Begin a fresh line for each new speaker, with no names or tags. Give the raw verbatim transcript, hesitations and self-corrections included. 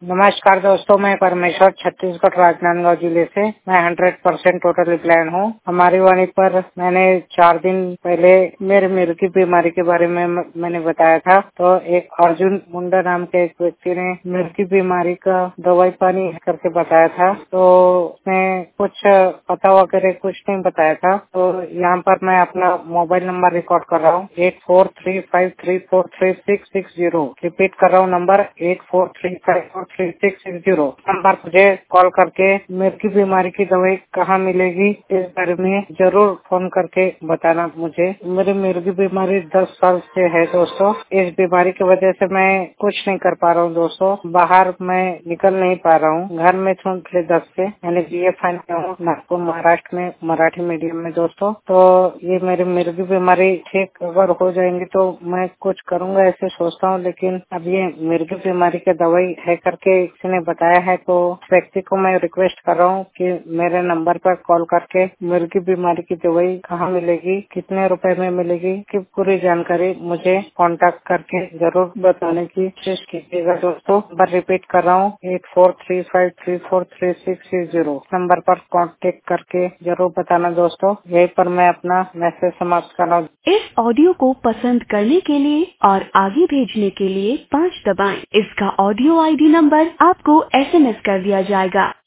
नमस्कार दोस्तों, मैं परमेश्वर छत्तीसगढ़ राजनांदगांव जिले से मैं हंड्रेड परसेंट टोटली प्लान हूँ। हमारी वाणी पर मैंने चार दिन पहले मेरे मिर्गी की बीमारी के बारे में मैंने बताया था। तो एक अर्जुन मुंडा नाम के एक व्यक्ति ने मिर्गी की बीमारी का दवाई पानी करके बताया था। तो उसने कुछ पता वगैरह कुछ नहीं बताया था। तो यहाँ पर मैं अपना मोबाइल नंबर रिकॉर्ड कर रहा हूँ, eight four three five three four three six six zero. Repeat कर रहा हूँ, number eight four three five four three six six zero. Number मुझे कॉल करके मिर्गी की बीमारी की दवाई कहाँ मिलेगी इस बारे में जरूर फोन करके बताना मुझे। मेरी मिर्गी की बीमारी दस साल से है दोस्तों। इस बीमारी की वजह से मैं कुछ नहीं कर पा रहा हूँ दोस्तों। बाहर मैं निकल नहीं पा रहा हूँ। घर में छूँ पिछले दस से मैंने बी ए फाइन किया हूँ नागपुर महाराष्ट्र में मराठी मीडियम में दोस्तों। तो ये मेरी मिर्गी की बीमारी ठीक अगर हो जाएंगी तो मैं कुछ करूँगा ऐसे सोचता हूँ। लेकिन अब ये मिर्गी की बीमारी की दवाई है करके किसी ने बताया है। तो व्यक्ति को मैं रिक्वेस्ट कर रहा हूँ कि मेरे नंबर पर कॉल करके मिर्गी की बीमारी की दवाई कहाँ मिलेगी, कितने रुपए में मिलेगी की पूरी जानकारी मुझे कांटेक्ट करके जरूर बताने की कोशिश कीजिएगा दोस्तों। नंबर रिपीट कर रहा हूँ, eight four three five three four three six six zero. Number पर कांटेक्ट करके जरूर बताना दोस्तों। यहीं पर मैं अपना मैसेज समाप्त कर रहा हूँ।
इस ऑडियो को पसंद करने के लिए और आगे भेजने के लिए पाँच दबाएं। इसका ऑडियो आईडी नंबर आपको एस एम एस कर दिया जाएगा।